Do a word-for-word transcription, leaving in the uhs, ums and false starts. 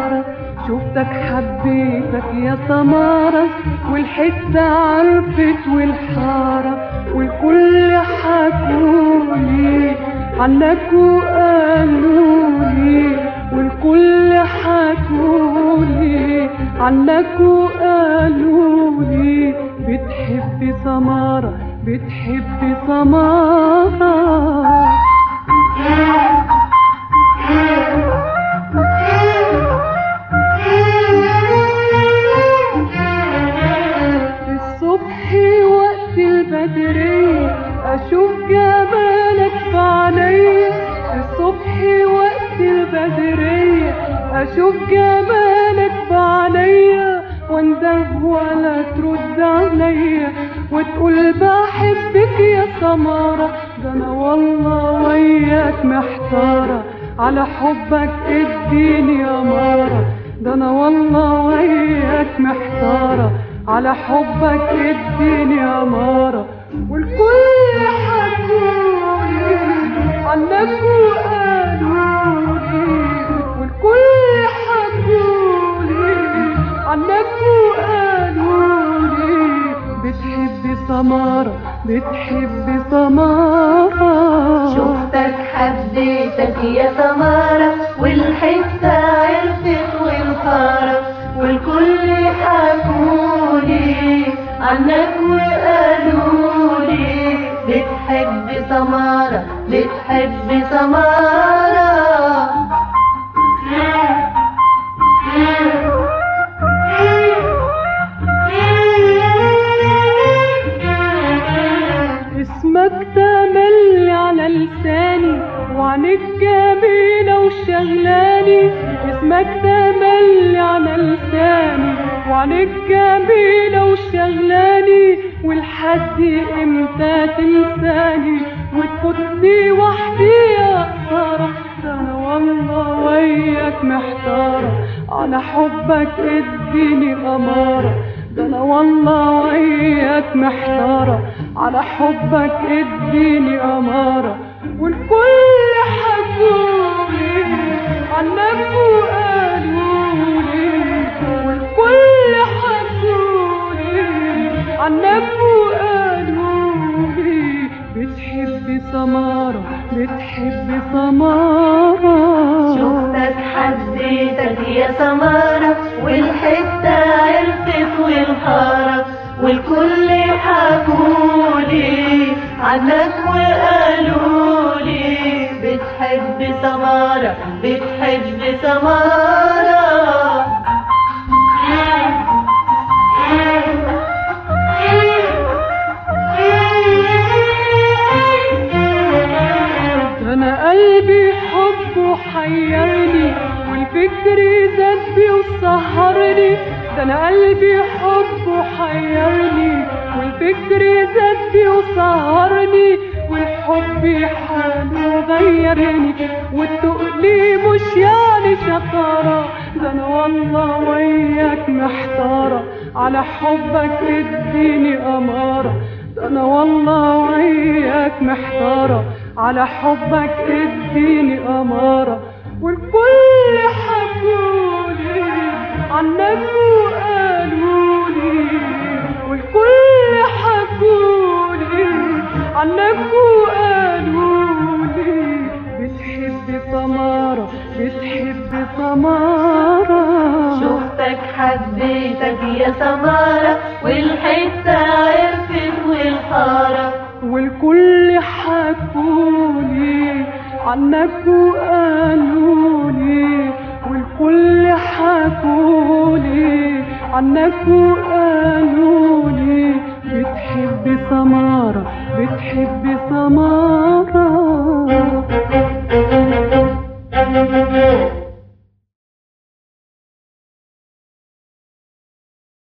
سمارة، شفتك حبيتك يا سمارة، والحتة عرفت والحارة، والكل حكولي عنك وقالولي، والكل حكولي عنك وقالولي، بتحبي سمارة بتحبي سمارة. الصبح وقت البدرية أشوف جمالك بعينيا، الصبح وقت البدرية أشوف جمالك بعينيا، وانده ولا ترد عليا وتقول بحبك يا سمارة، ده أنا والله وياك محتارة على حبك اديني أمارة، ده أنا والله وياك محتارة على حبك اديني أمارة، والكل حكولي عنك وقالولي، والكل حكولي عنك وقالولي، بتحبي سمارة بتحبي سمارة. شفتك حبيتك يا سمارة، والحتة عرفت والحارة، والكل حكولي عنك وقالولي، بتحبي سمارة بتحبي سمارة. اسمك تملي على لساني وعنك جميلة وشغلاني، اسمك تملي على لساني وعنك جميلة وشغلاني، والحد امتى تنساني وتفوتني وحدي يا خسارة، ده انا والله وياك محتارة على حبك اديني أمارة، ده انا والله وياك محتارة على حبك اديني أمارة، والكل حكولي عنك وقالولي، والكل حكولي عنك وقالولي، بتحبي سمارة بتحبي سمارة. شفتك حبيتك يا سمارة، والحتة عرفت والحارة، والكل حكولي عنك وقالولي، بتحبي سمارة بتحبي سمارة. أنا قلبي حبه حيرني والفكر زاد بي وسهرني، ده أنا قلبي حبه حيرني والفكر زاد بي وسهرني، والحب حاله غيرني والتقلي مش يعني شطارة، ده أنا والله وياك محتارة على حبك اديني أمارة، ده أنا والله وياك محتارة على حبك اديني أمارة، والكل حكولي عنك وقالولي، والكل حكولي عنك وقالولي، بتحبي سمارة بتحبي سمارة. شفتك حبيتك يا سمارة، والحتة عرفت والحارة، والكل حكولي عنك وقالولي، والكل حكولي عنك وقالولي، بتحبي سمارة بتحبي